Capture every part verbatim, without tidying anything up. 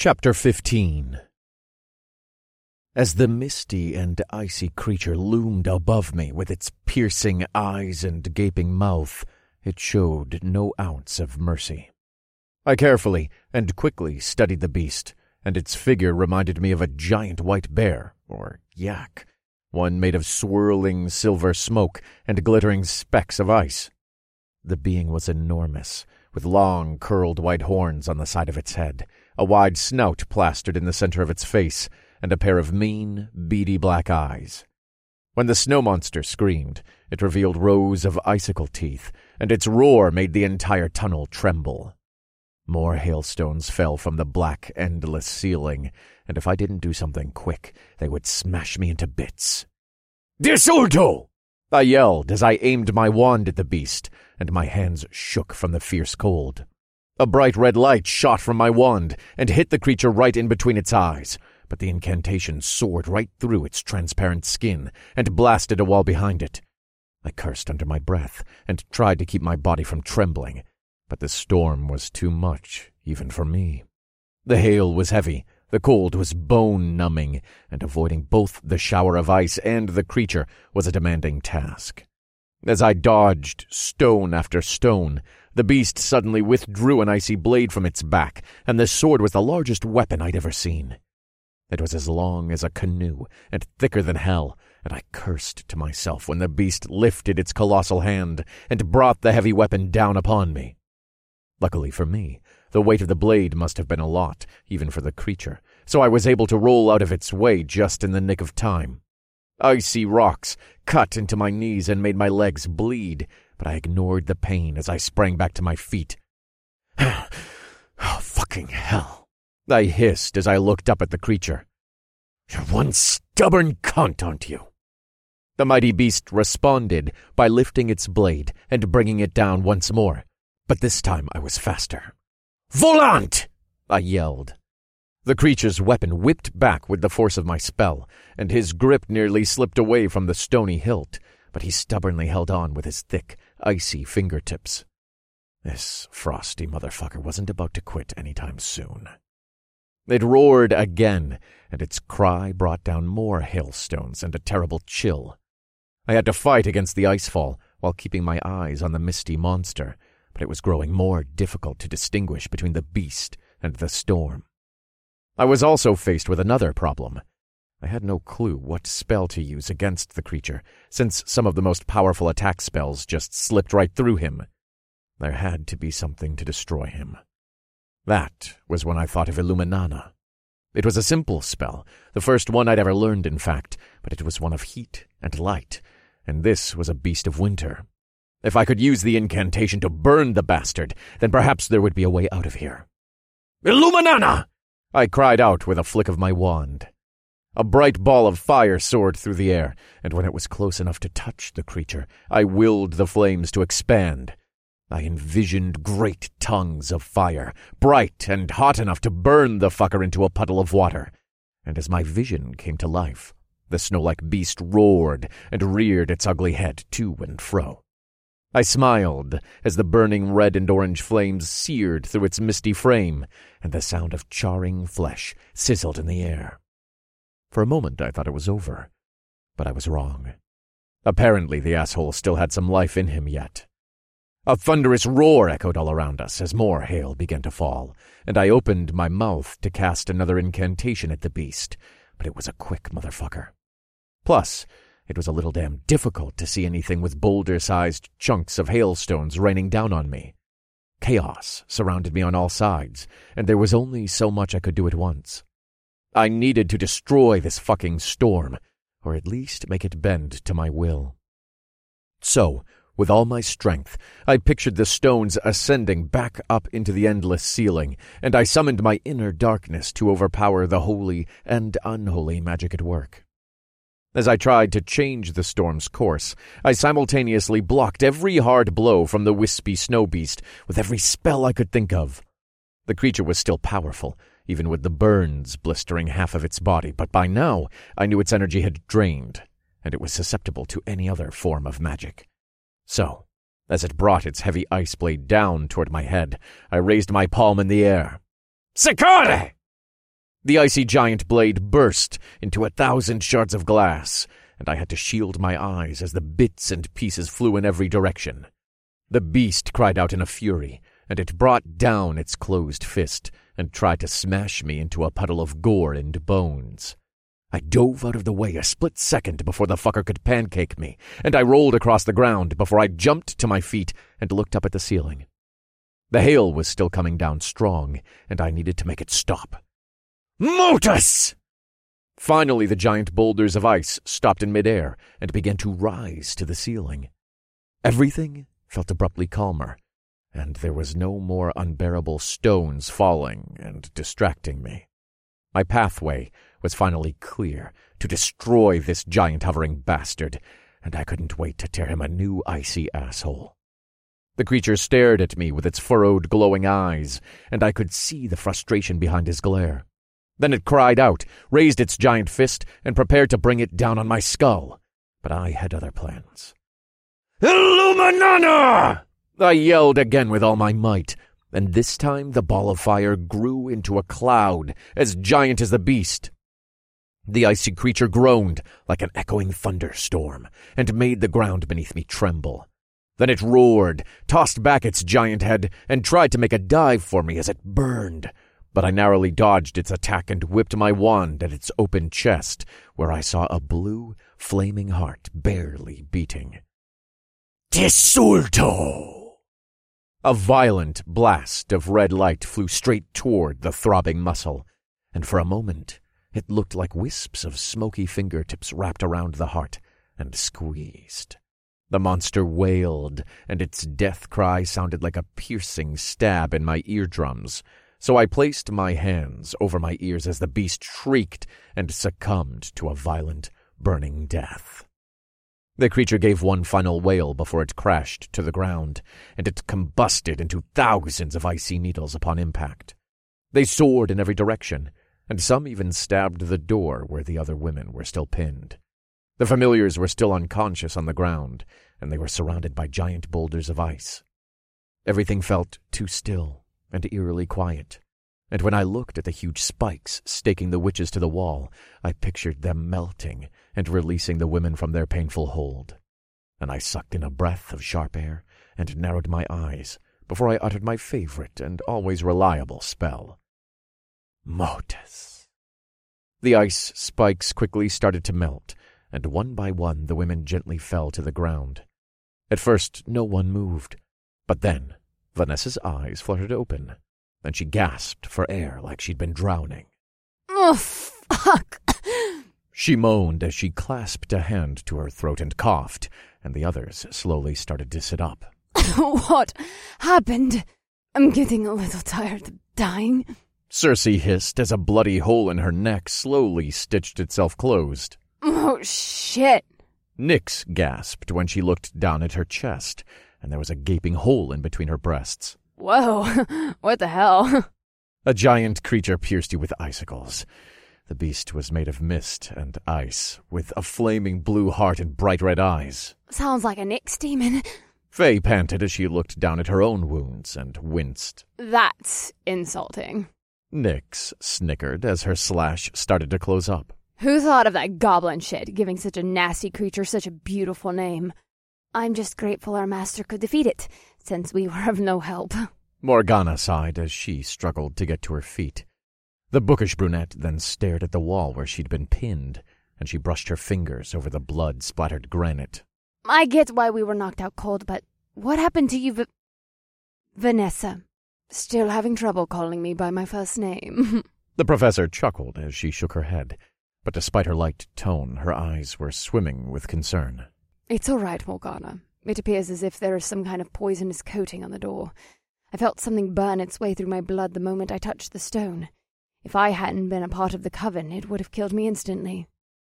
Chapter fifteen. As the misty and icy creature loomed above me with its piercing eyes and gaping mouth, it showed no ounce of mercy. I carefully and quickly studied the beast, and its figure reminded me of a giant white bear, or yak, one made of swirling silver smoke and glittering specks of ice. The being was enormous, with long, curled white horns on the side of its head, a wide snout plastered in the center of its face, and a pair of mean, beady black eyes. When the snow monster screamed, it revealed rows of icicle teeth, and its roar made the entire tunnel tremble. More hailstones fell from the black, endless ceiling, and if I didn't do something quick, they would smash me into bits. "Desulto!" I yelled as I aimed my wand at the beast, and my hands shook from the fierce cold. A bright red light shot from my wand and hit the creature right in between its eyes, but the incantation soared right through its transparent skin and blasted a wall behind it. I cursed under my breath and tried to keep my body from trembling, but the storm was too much, even for me. The hail was heavy, the cold was bone-numbing, and avoiding both the shower of ice and the creature was a demanding task. As I dodged stone after stone, the beast suddenly withdrew an icy blade from its back, and the sword was the largest weapon I'd ever seen. It was as long as a canoe and thicker than hell, and I cursed to myself when the beast lifted its colossal hand and brought the heavy weapon down upon me. Luckily for me, the weight of the blade must have been a lot, even for the creature, so I was able to roll out of its way just in the nick of time. Icy rocks cut into my knees and made my legs bleed, but I ignored the pain as I sprang back to my feet. Oh, fucking hell, I hissed as I looked up at the creature. "You're one stubborn cunt, aren't you?" The mighty beast responded by lifting its blade and bringing it down once more, but this time I was faster. "Volant!" I yelled. The creature's weapon whipped back with the force of my spell, and his grip nearly slipped away from the stony hilt, but he stubbornly held on with his thick, icy fingertips. This frosty motherfucker wasn't about to quit anytime soon. It roared again, and its cry brought down more hailstones and a terrible chill. I had to fight against the icefall while keeping my eyes on the misty monster, but it was growing more difficult to distinguish between the beast and the storm. I was also faced with another problem. I had no clue what spell to use against the creature, since some of the most powerful attack spells just slipped right through him. There had to be something to destroy him. That was when I thought of Illuminana. It was a simple spell, the first one I'd ever learned, in fact, but it was one of heat and light, and this was a beast of winter. If I could use the incantation to burn the bastard, then perhaps there would be a way out of here. "Illuminana!" I cried out with a flick of my wand. A bright ball of fire soared through the air, and when it was close enough to touch the creature, I willed the flames to expand. I envisioned great tongues of fire, bright and hot enough to burn the fucker into a puddle of water. And as my vision came to life, the snow-like beast roared and reared its ugly head to and fro. I smiled as the burning red and orange flames seared through its misty frame, and the sound of charring flesh sizzled in the air. For a moment I thought it was over, but I was wrong. Apparently the asshole still had some life in him yet. A thunderous roar echoed all around us as more hail began to fall, and I opened my mouth to cast another incantation at the beast, but it was a quick motherfucker. Plus, it was a little damn difficult to see anything with boulder-sized chunks of hailstones raining down on me. Chaos surrounded me on all sides, and there was only so much I could do at once. I needed to destroy this fucking storm, or at least make it bend to my will. So, with all my strength, I pictured the stones ascending back up into the endless ceiling, and I summoned my inner darkness to overpower the holy and unholy magic at work. As I tried to change the storm's course, I simultaneously blocked every hard blow from the wispy snow beast with every spell I could think of. The creature was still powerful, even with the burns blistering half of its body, but by now I knew its energy had drained, and it was susceptible to any other form of magic. So, as it brought its heavy ice blade down toward my head, I raised my palm in the air. "Secore!" The icy giant blade burst into a thousand shards of glass, and I had to shield my eyes as the bits and pieces flew in every direction. The beast cried out in a fury, and it brought down its closed fist and tried to smash me into a puddle of gore and bones. I dove out of the way a split second before the fucker could pancake me, and I rolled across the ground before I jumped to my feet and looked up at the ceiling. The hail was still coming down strong, and I needed to make it stop. Motus! Finally, the giant boulders of ice stopped in midair and began to rise to the ceiling. Everything felt abruptly calmer, and there was no more unbearable stones falling and distracting me. My pathway was finally clear to destroy this giant hovering bastard, and I couldn't wait to tear him a new icy asshole. The creature stared at me with its furrowed, glowing eyes, and I could see the frustration behind his glare. Then it cried out, raised its giant fist, and prepared to bring it down on my skull. But I had other plans. Illuminana! I yelled again with all my might, and this time the ball of fire grew into a cloud as giant as the beast. The icy creature groaned like an echoing thunderstorm and made the ground beneath me tremble. Then it roared, tossed back its giant head, and tried to make a dive for me as it burned. But I narrowly dodged its attack and whipped my wand at its open chest, where I saw a blue, flaming heart barely beating. Tisulto! A violent blast of red light flew straight toward the throbbing muscle, and for a moment it looked like wisps of smoky fingertips wrapped around the heart and squeezed. The monster wailed, and its death cry sounded like a piercing stab in my eardrums, so I placed my hands over my ears as the beast shrieked and succumbed to a violent, burning death. The creature gave one final wail before it crashed to the ground, and it combusted into thousands of icy needles upon impact. They soared in every direction, and some even stabbed the door where the other women were still pinned. The familiars were still unconscious on the ground, and they were surrounded by giant boulders of ice. Everything felt too still and eerily quiet, and when I looked at the huge spikes staking the witches to the wall, I pictured them melting and releasing the women from their painful hold. And I sucked in a breath of sharp air and narrowed my eyes before I uttered my favorite and always reliable spell. Motus. The ice spikes quickly started to melt, and one by one the women gently fell to the ground. At first no one moved, but then Vanessa's eyes fluttered open, and she gasped for air like she'd been drowning. Oh, fuck! She moaned as she clasped a hand to her throat and coughed, and the others slowly started to sit up. What happened? I'm getting a little tired of dying. Circe hissed as a bloody hole in her neck slowly stitched itself closed. Oh, shit! Nyx gasped when she looked down at her chest, and there was a gaping hole in between her breasts. Whoa, what the hell? A giant creature pierced you with icicles. The beast was made of mist and ice, with a flaming blue heart and bright red eyes. Sounds like a Nyx demon. Faye panted as she looked down at her own wounds and winced. That's insulting. Nyx snickered as her slash started to close up. Who thought of that goblin shit, giving such a nasty creature such a beautiful name? I'm just grateful our master could defeat it, since we were of no help. Morgana sighed as she struggled to get to her feet. The bookish brunette then stared at the wall where she'd been pinned, and she brushed her fingers over the blood-splattered granite. I get why we were knocked out cold, but what happened to you, v- Vanessa? Still having trouble calling me by my first name. The professor chuckled as she shook her head, but despite her light tone, her eyes were swimming with concern. It's all right, Morgana. It appears as if there is some kind of poisonous coating on the door. I felt something burn its way through my blood the moment I touched the stone. If I hadn't been a part of the coven, it would have killed me instantly.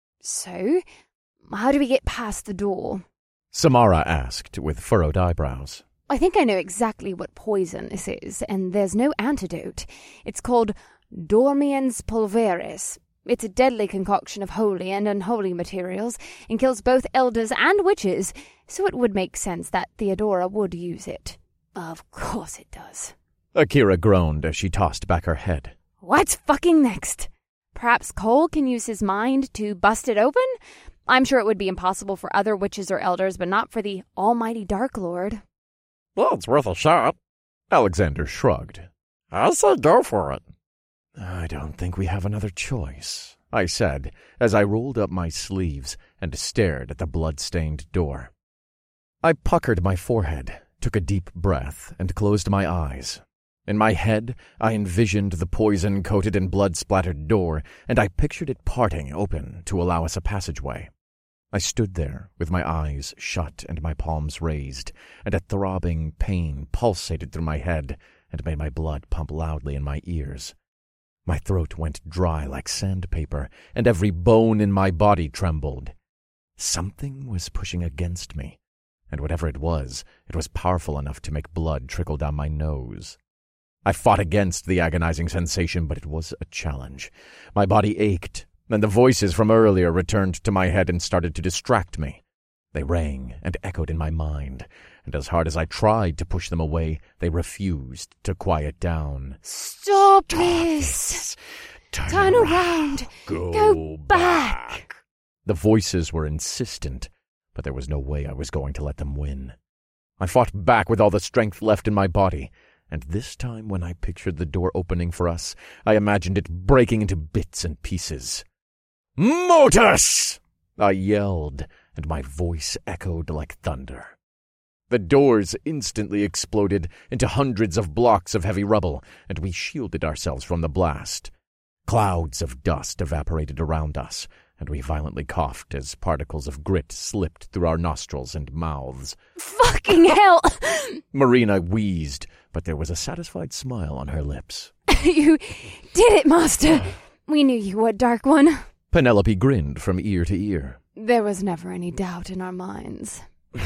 So, how do we get past the door? Samara asked with furrowed eyebrows. I think I know exactly what poison this is, and there's no antidote. It's called Dormiens pulveris. It's a deadly concoction of holy and unholy materials, and kills both elders and witches, so it would make sense that Theodora would use it. Of course it does. Akira groaned as she tossed back her head. What's fucking next? Perhaps Cole can use his mind to bust it open? I'm sure it would be impossible for other witches or elders, but not for the almighty Dark Lord. Well, it's worth a shot. Alexander shrugged. I say go for it. I don't think we have another choice, I said, as I rolled up my sleeves and stared at the blood-stained door. I puckered my forehead, took a deep breath, and closed my eyes. In my head, I envisioned the poison-coated and blood-splattered door, and I pictured it parting open to allow us a passageway. I stood there with my eyes shut and my palms raised, and a throbbing pain pulsated through my head and made my blood pump loudly in my ears. My throat went dry like sandpaper, and every bone in my body trembled. Something was pushing against me, and whatever it was, it was powerful enough to make blood trickle down my nose. I fought against the agonizing sensation, but it was a challenge. My body ached, and the voices from earlier returned to my head and started to distract me. They rang and echoed in my mind, and as hard as I tried to push them away, they refused to quiet down. Stop this! Turn, Turn around! Go, Go back. back! The voices were insistent, but there was no way I was going to let them win. I fought back with all the strength left in my body, and this time when I pictured the door opening for us, I imagined it breaking into bits and pieces. "Motus!" I yelled, and my voice echoed like thunder. The doors instantly exploded into hundreds of blocks of heavy rubble, and we shielded ourselves from the blast. Clouds of dust evaporated around us, and we violently coughed as particles of grit slipped through our nostrils and mouths. Fucking hell! Marina wheezed, but there was a satisfied smile on her lips. You did it, Master! We knew you would, Dark One. Penelope grinned from ear to ear. There was never any doubt in our minds.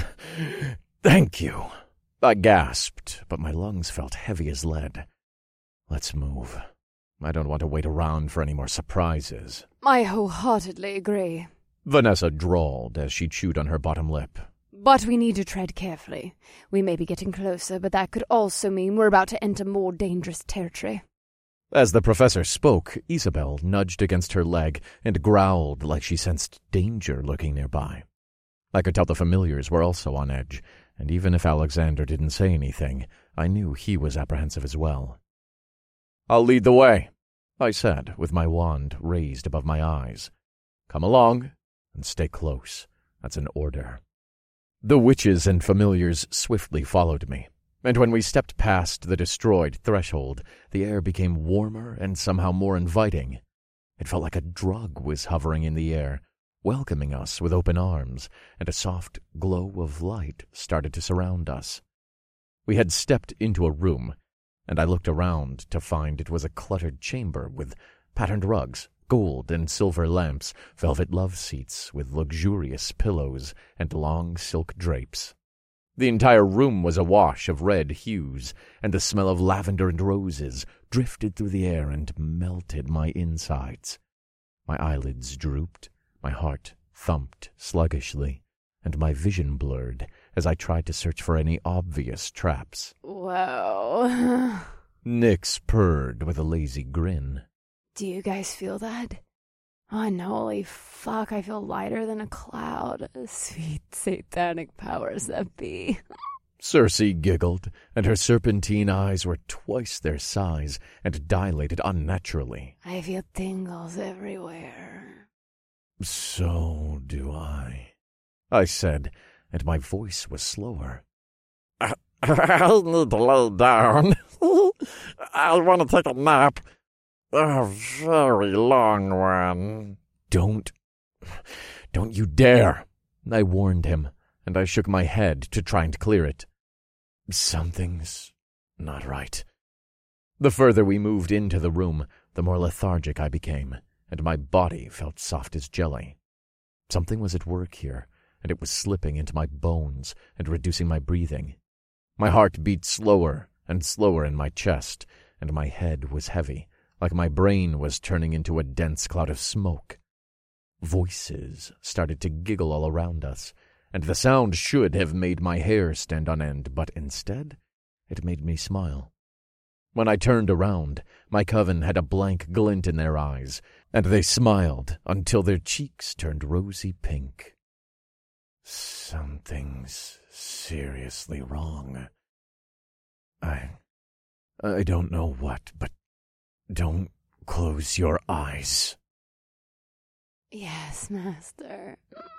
Thank you. I gasped, but my lungs felt heavy as lead. Let's move. I don't want to wait around for any more surprises. I wholeheartedly agree. Vanessa drawled as she chewed on her bottom lip. But we need to tread carefully. We may be getting closer, but that could also mean we're about to enter more dangerous territory. As the professor spoke, Isabel nudged against her leg and growled like she sensed danger lurking nearby. I could tell the familiars were also on edge, and even if Alexander didn't say anything, I knew he was apprehensive as well. "I'll lead the way," I said, with my wand raised above my eyes. "Come along, and stay close. That's an order." The witches and familiars swiftly followed me, and when we stepped past the destroyed threshold, the air became warmer and somehow more inviting. It felt like a drug was hovering in the air, welcoming us with open arms, and a soft glow of light started to surround us. We had stepped into a room, and I looked around to find it was a cluttered chamber with patterned rugs, gold and silver lamps, velvet love seats with luxurious pillows, and long silk drapes. The entire room was awash of red hues, and the smell of lavender and roses drifted through the air and melted my insides. My eyelids drooped, my heart thumped sluggishly, and my vision blurred as I tried to search for any obvious traps. Whoa. Nyx purred with a lazy grin. Do you guys feel that? Unholy fuck, I feel lighter than a cloud. Sweet satanic powers that be. Circe giggled, and her serpentine eyes were twice their size and dilated unnaturally. I feel tingles everywhere. So do I, I said, and my voice was slower. I, I need to lay down. I want to take a nap. A very long one. Don't, don't you dare, I warned him, and I shook my head to try and clear it. Something's not right. The further we moved into the room, the more lethargic I became, and my body felt soft as jelly. Something was at work here, and it was slipping into my bones and reducing my breathing. My heart beat slower and slower in my chest, and my head was heavy, like my brain was turning into a dense cloud of smoke. Voices started to giggle all around us, and the sound should have made my hair stand on end, but instead it made me smile. When I turned around, my coven had a blank glint in their eyes, and they smiled until their cheeks turned rosy pink. Something's seriously wrong. I... I don't know what, but don't close your eyes. Yes, master.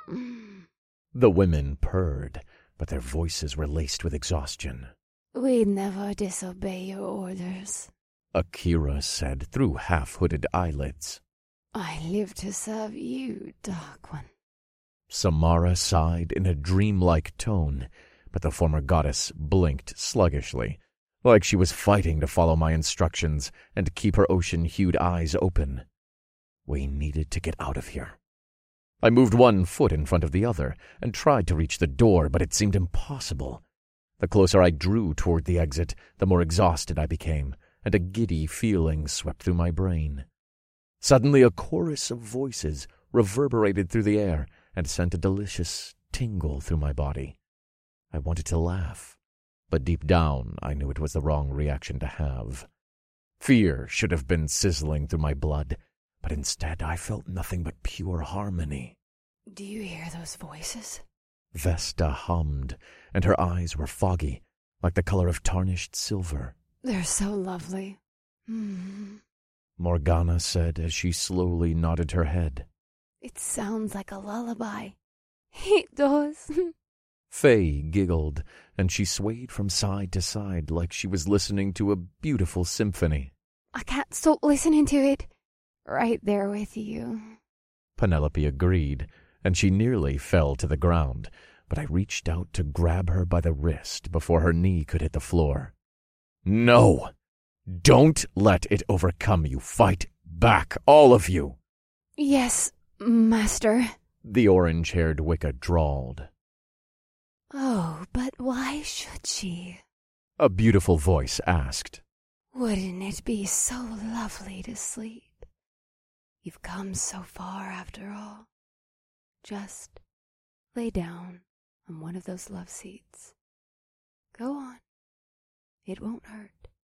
The women purred, but their voices were laced with exhaustion. We'd never disobey your orders. Akira said through half-hooded eyelids. I live to serve you, Dark One. Samara sighed in a dreamlike tone, but the former goddess blinked sluggishly, like she was fighting to follow my instructions and keep her ocean-hued eyes open. We needed to get out of here. I moved one foot in front of the other and tried to reach the door, but it seemed impossible. The closer I drew toward the exit, the more exhausted I became, and a giddy feeling swept through my brain. Suddenly a chorus of voices reverberated through the air and sent a delicious tingle through my body. I wanted to laugh, but deep down I knew it was the wrong reaction to have. Fear should have been sizzling through my blood, but instead I felt nothing but pure harmony. Do you hear those voices? Vesta hummed, and her eyes were foggy, like the color of tarnished silver. They're so lovely. Hmm. Morgana said as she slowly nodded her head. It sounds like a lullaby. It does. Faye giggled, and she swayed from side to side like she was listening to a beautiful symphony. I can't stop listening to it. Right there with you. Penelope agreed, and she nearly fell to the ground, but I reached out to grab her by the wrist before her knee could hit the floor. No! Don't let it overcome you. Fight back, all of you. Yes, master, the orange-haired Wicca drawled. Oh, but why should she? A beautiful voice asked. Wouldn't it be so lovely to sleep? You've come so far after all. Just lay down on one of those love seats. Go on. It won't hurt.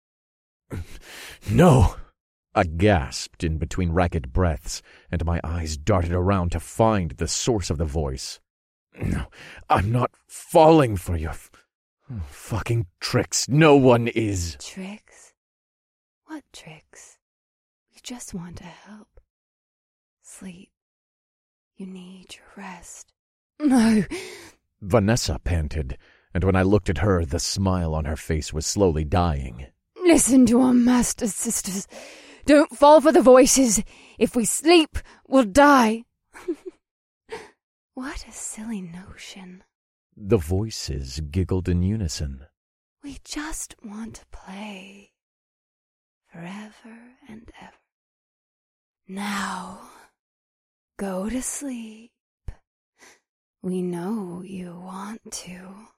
No! I gasped in between ragged breaths, and my eyes darted around to find the source of the voice. No, I'm not falling for your f- fucking tricks. No one is. Tricks? What tricks? We just want to help. Sleep. You need your rest. No. Vanessa panted, and when I looked at her, the smile on her face was slowly dying. Listen to our master, sisters. Don't fall for the voices. If we sleep, we'll die. What a silly notion. The voices giggled in unison. We just want to play. Forever and ever. Now, go to sleep. We know you want to.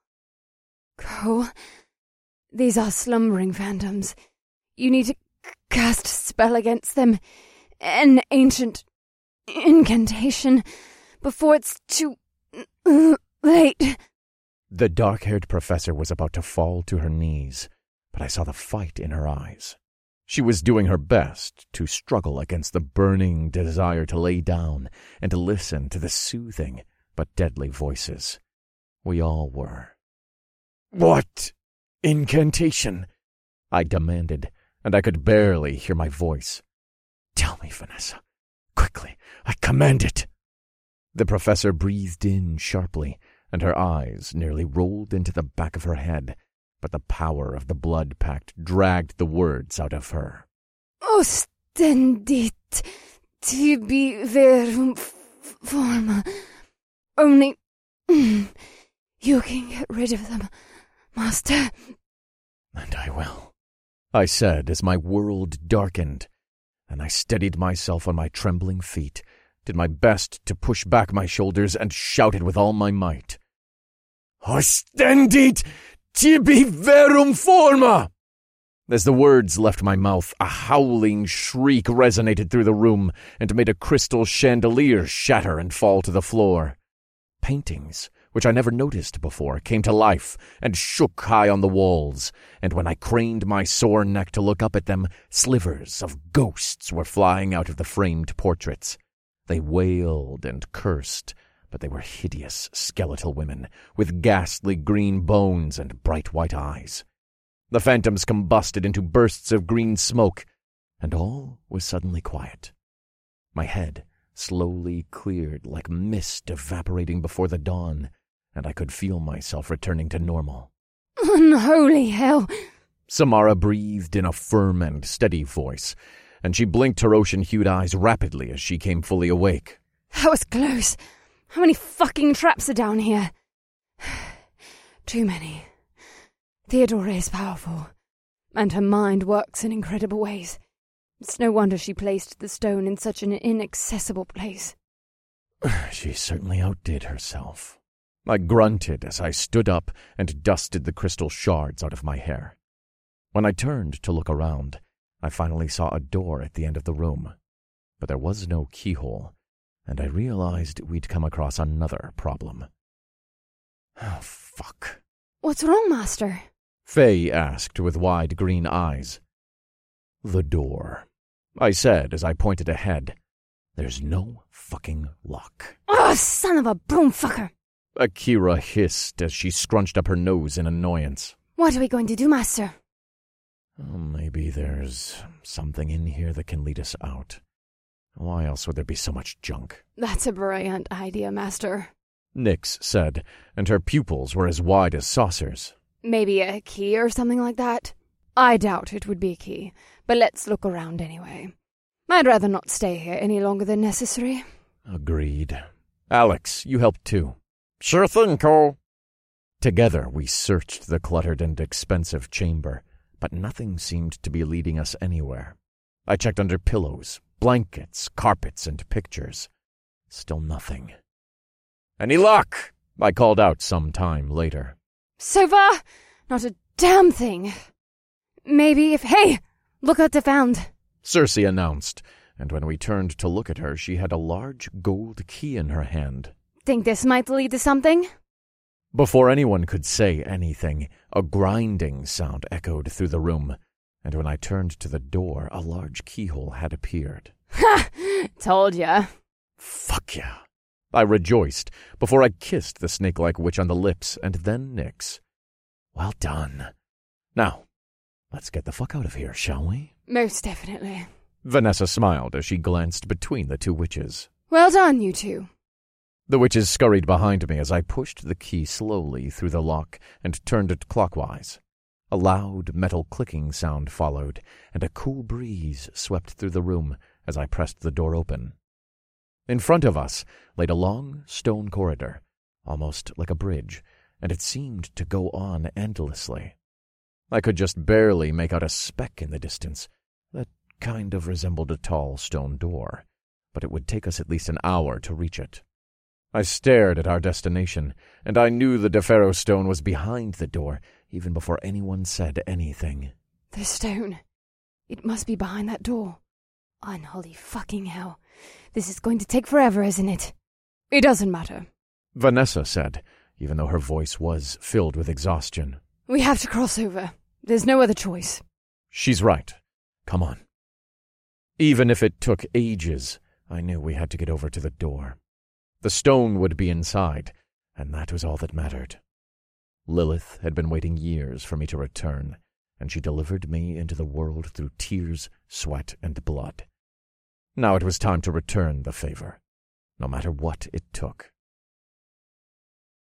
Go. These are slumbering phantoms. You need to c- cast a spell against them. An ancient incantation before it's too uh, late. The dark-haired professor was about to fall to her knees, but I saw the fight in her eyes. She was doing her best to struggle against the burning desire to lay down and to listen to the soothing but deadly voices. We all were. What incantation? I demanded, and I could barely hear my voice. Tell me, Vanessa. Quickly, I command it. The professor breathed in sharply, and her eyes nearly rolled into the back of her head, but the power of the blood pact dragged the words out of her. Ostendit tibi verum forma. Only you can get rid of them, master. And I will, I said as my world darkened, and I steadied myself on my trembling feet, did my best to push back my shoulders, and shouted with all my might. Ostendit tibi verum forma! As the words left my mouth, a howling shriek resonated through the room and made a crystal chandelier shatter and fall to the floor. Paintings which I never noticed before, came to life and shook high on the walls, and when I craned my sore neck to look up at them, slivers of ghosts were flying out of the framed portraits. They wailed and cursed, but they were hideous skeletal women, with ghastly green bones and bright white eyes. The phantoms combusted into bursts of green smoke, and all was suddenly quiet. My head slowly cleared like mist evaporating before the dawn, and I could feel myself returning to normal. Unholy hell! Samara breathed in a firm and steady voice, and she blinked her ocean-hued eyes rapidly as she came fully awake. That was close. How many fucking traps are down here? Too many. Theodora is powerful, and her mind works in incredible ways. It's no wonder she placed the stone in such an inaccessible place. She certainly outdid herself. I grunted as I stood up and dusted the crystal shards out of my hair. When I turned to look around, I finally saw a door at the end of the room, but there was no keyhole, and I realized we'd come across another problem. Oh, fuck. What's wrong, Master? Faye asked with wide green eyes. The door, I said as I pointed ahead. There's no fucking lock. Oh, son of a broomfucker! Akira hissed as she scrunched up her nose in annoyance. What are we going to do, Master? Oh, maybe there's something in here that can lead us out. Why else would there be so much junk? That's a brilliant idea, Master, Nyx said, and her pupils were as wide as saucers. Maybe a key or something like that? I doubt it would be a key, but let's look around anyway. I'd rather not stay here any longer than necessary. Agreed. Alex, you helped too. Sure thing, Cole. Together we searched the cluttered and expensive chamber, but nothing seemed to be leading us anywhere. I checked under pillows, blankets, carpets, and pictures. Still nothing. Any luck? I called out some time later. So far, not a damn thing. Maybe if... Hey! Look what I found! Circe announced, and when we turned to look at her, she had a large gold key in her hand. Think this might lead to something? Before anyone could say anything, a grinding sound echoed through the room, and when I turned to the door, a large keyhole had appeared. Ha! Told ya. Fuck yeah. I rejoiced before I kissed the snake-like witch on the lips, and then Nyx. Well done. Now, let's get the fuck out of here, shall we? Most definitely. Vanessa smiled as she glanced between the two witches. Well done, you two. The witches scurried behind me as I pushed the key slowly through the lock and turned it clockwise. A loud metal clicking sound followed, and a cool breeze swept through the room as I pressed the door open. In front of us laid a long stone corridor, almost like a bridge, and it seemed to go on endlessly. I could just barely make out a speck in the distance that kind of resembled a tall stone door, but it would take us at least an hour to reach it. I stared at our destination, and I knew the Defero stone was behind the door, even before anyone said anything. The stone. It must be behind that door. Unholy fucking hell. This is going to take forever, isn't it? It doesn't matter, Vanessa said, even though her voice was filled with exhaustion. We have to cross over. There's no other choice. She's right. Come on. Even if it took ages, I knew we had to get over to the door. The stone would be inside, and that was all that mattered. Lilith had been waiting years for me to return, and she delivered me into the world through tears, sweat, and blood. Now it was time to return the favor, no matter what it took.